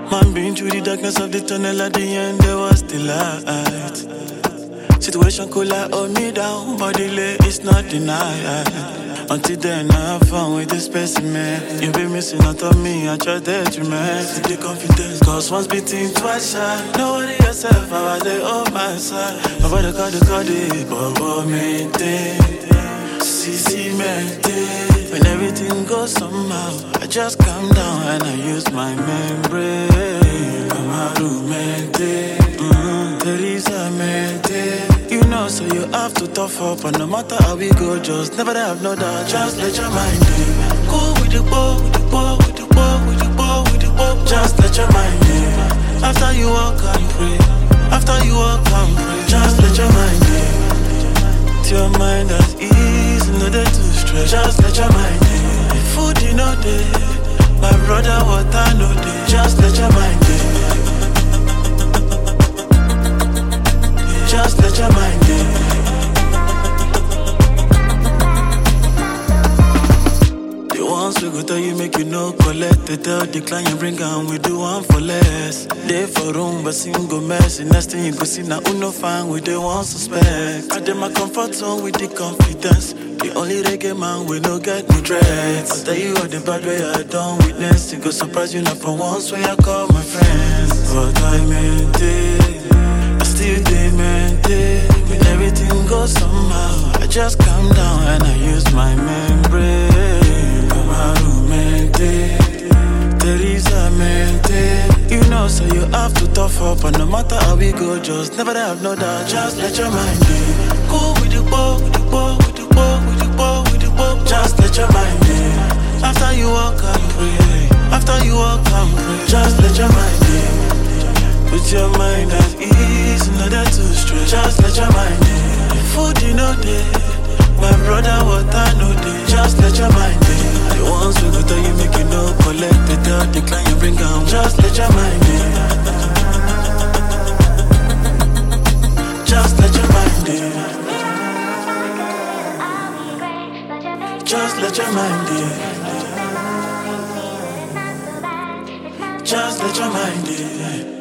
Man, been through the darkness of the tunnel, at the end there was the light. Situation could like hold me down, but delay is not denied. Until then, I have fun with this specimen. You be missing out on me, I try that you man. See the confidence, cause once beating, twice shy. Nobody yourself, I was there on my side. Nobody call the but maintain. CC maintain. When everything goes somehow, I just calm down and I use my membrane. I'm a romantic, Teresa maintain. You know, so you have to tough up, and no matter how we go, just never have no doubt. Just let your mind in. Go with the ball, with the ball, with the ball, with the ball, with the ball. Just let your mind in. After you walk and pray, after you walk and pray, just let your mind in. To your mind as ease, no day to stress. Just let your mind in. Food you know day, my brother water no day. Just let your mind in. Just let your mind in. The ones we go tell you make you no collect. They tell the client bring and we do one for less. They for room but single mess. The next thing you go see now no fine with the one suspect. I did my comfort zone with the confidence. The only reggae man we no get no dreads. I'll tell you all the bad way I don't witness. It go surprise you not for once when I call my friends. But I maintain, I still dey maintain. When everything goes somehow, I just calm down and I use my membrane. I'm a romantic, Teresa maintain. You know, so you have to tough up, and no matter how we go, just never have no doubt. Just let your mind in. Go with the ball, with the ball, with the ball, with the ball, with the ball. Just let your mind in. After you walk and pray, after you walk and pray, just let your mind in. Put your mind at ease, no that too stress. Just let your mind in. Food you know day, my brother water no day. Just let your mind in. The ones we go tell you make you no collect. They tell the client bring down. Just let your mind in. Just let your mind in. Just let your mind in. Just let your mind in.